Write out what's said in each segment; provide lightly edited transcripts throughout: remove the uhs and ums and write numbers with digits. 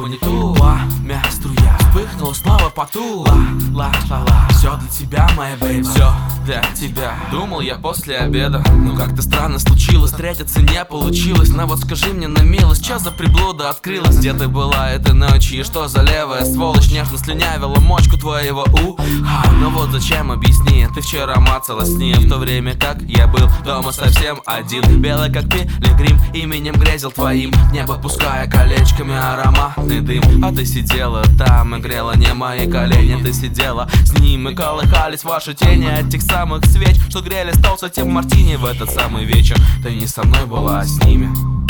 не ту. Пламя струя вспыхнула снова по ту. Ла-ла-ла-ла, все для тебя, моя бейба, все для тебя. Думал я после обеда, но как-то странно случилось, встретиться не получилось. Но вот скажи мне на милость, что за приблуда открылась? Где ты была этой ночью и что за левая сволочь нежно слюнявила мочку твоего уха? Ну вот зачем, объясни, ты вчера мацалась с ним, в то время как я был дома совсем один. Белый как пилигрим, именем грезил твоим, небо пуская колечками ароматный дым. А ты сидела там и грела не мои колени, ты сидела с ним и колыхались ваши тени от тех самых свеч, что грели стол с этим мартини в этот самый вечер. Ты не со мной была, а с ними.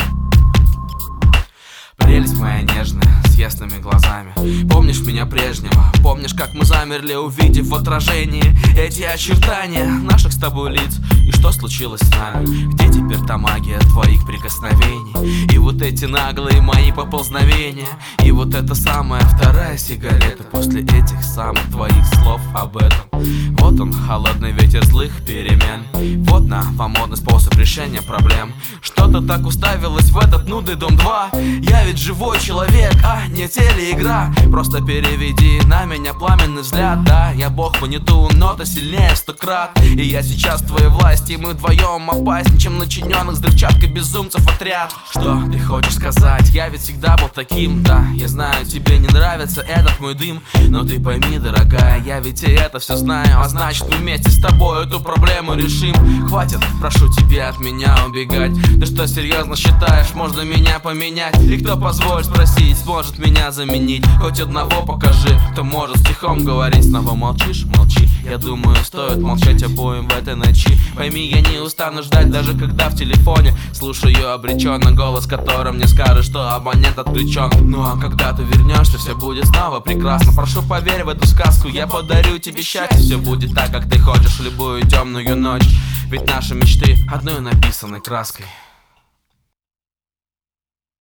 Прелесть моя нежная, с ясными глазами. Помнишь меня прежнего? Помнишь, как мы замерли, увидев в отражении эти очертания наших с тобой лиц? И что случилось с нами? Где теперь та магия твоих прикосновений? И вот эти наглые мои поползновения? И вот эта самая вторая сигарета после этих самых твоих слов об этом? Вот он, холодный ветер злых перемен. Вот новомодный способ решения проблем. Что-то так уставилось в этот нудный дом 2. Я ведь живой человек, а не телеигра. Просто переведи на меня пламенный взгляд. Да, я бог маниту, но ты сильнее 100 крат. И я сейчас в твоей власти, мы вдвоем опаснее, чем начиненных с взрывчаткой безумцев отряд. Что ты хочешь сказать? Я ведь всегда был таким. Да, я знаю, тебе не нравится этот мой дым, но ты пойми, дорогая, я ведь и это все знаю. А значит, мы вместе с тобой эту проблему решим. Хватит, прошу тебя, от меня убегать. Ты что, серьезно считаешь, можно меня поменять? И кто позволит спросить, сможет меня заменить? Хоть одного покажи, кто может стихом говорить. Снова молчишь? Молчи. Я думаю, стоит молчать обоим в этой ночи. Пойми, я не устану ждать, даже когда в телефоне слушаю обреченно голос, который мне скажет, что абонент отключен. Ну а когда ты вернешься, все будет снова прекрасно. Прошу, поверь в эту сказку, я подарю тебе счастье. Все будет так, как ты хочешь в любую темную ночь. Ведь наши мечты одной написаны краской.